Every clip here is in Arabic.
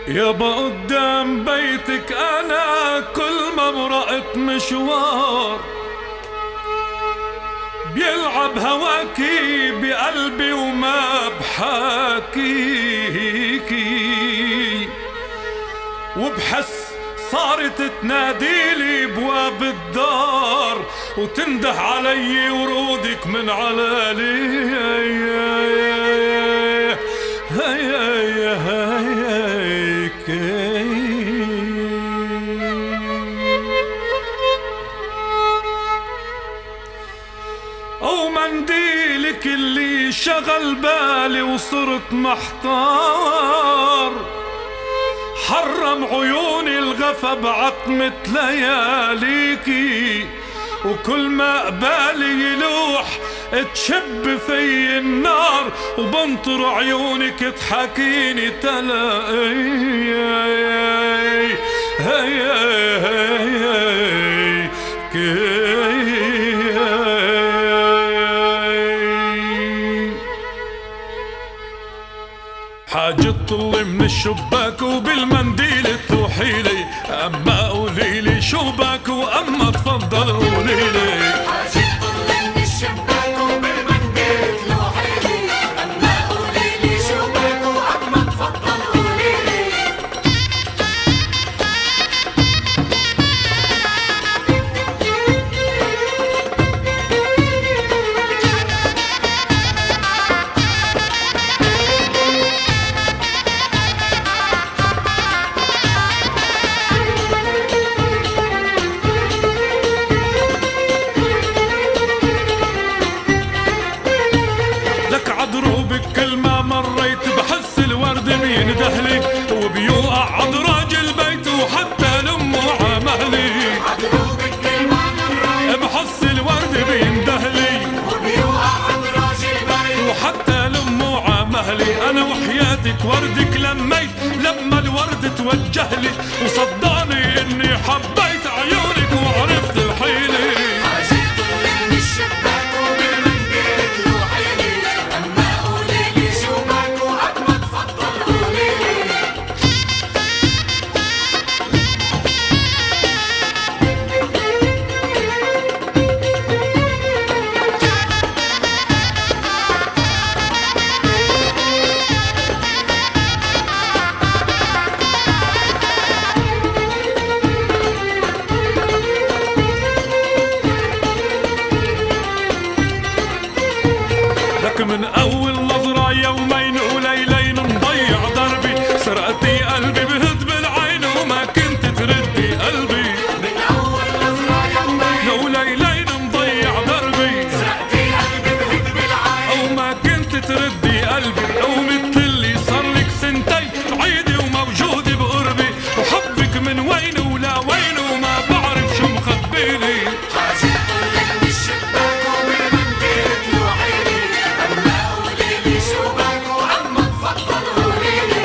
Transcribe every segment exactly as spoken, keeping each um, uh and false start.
يابا قدام بيتك انا كل ما مرقت مشوار بيلعب هواكي بقلبي وما بحاكيكي، وبحس صارت تناديلي بواب الدار وتنده علي ورودك من على لي. او منديلك اللي شغل بالي وصرت محتار، حرم عيوني الغفا بعتمة لياليكي، وكل ما قبالي يلوح تشب في النار وبنطر عيونك تحكيني تلاقي. حاجة تطلي من الشباك وبالمنديل تروحيلي، اما قوليلي شو باك واما تفضل قوليلي. حاجة تطلي من الشباك وبالمنديل تروحيلي، اما قوليلي شو باك واما تفضل قوليلي. عدروبك كل ما مريت بحس الورد بيندهلي وبيوقع عدراج البيت وحتى لمه عمهلي. عدروبك كل ما مريت بحس الورد بيندهلي وبيوقع عدراج البيت وحتى لمه عمهلي. انا وحياتك وردك لميت لما الورد توجهلي وصدقني اني حبيت عيونك وعرفت الحيلة. من أول نظرة يومين وليلين مضيع دربي، سرقتي قلبي بهد بالعين وما كنت تردي قلبي. من أول نظرة يومين وليلين مضيع دربي، سرقتي قلبي بهد بالعين وما كنت تردي قلبي. ومثل اللي صار لك سنتين عيدي وموجودة بقربي، وحبك من وين ولا وين وما بعرف شو مخبيلي. حاجة تطلي من الشباك وبالمنديل تروحيلي، أما قوليلي شو باك وأما تفضل قوليلي.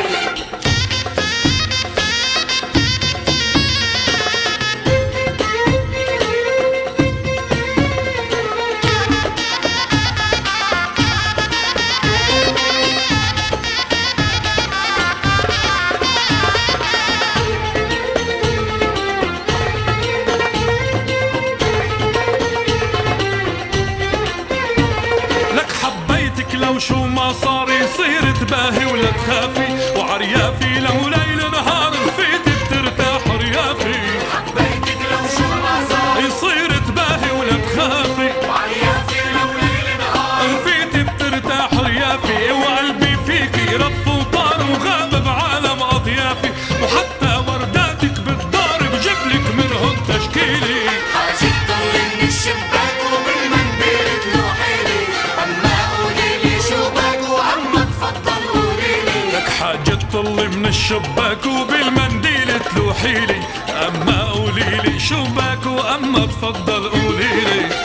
لو شو ما صار يصير تباهي ولا تخافي، وعريافي لو ليل نهار فيت بترتاح ريافي. حبيتك لو شو ما صار يصير تباهي ولا تخافي، وعريافي لو ليل نهار فيت بترتاح ريافي. وقلبي فيكي رف وطار وغاب بعالم اضيافي، وحتى ورداتك بالدار بجيبلك منهم تشكيلي. حاجة تطلي من الشباك وبالمنديل تروحيلي، أما قوليلي شو باك وأما تفضل قوليلي. لك حاجة تطلي من الشباك وبالمنديل تلوحيلي، اما قوليلي شو باك واما تفضل قوليلي.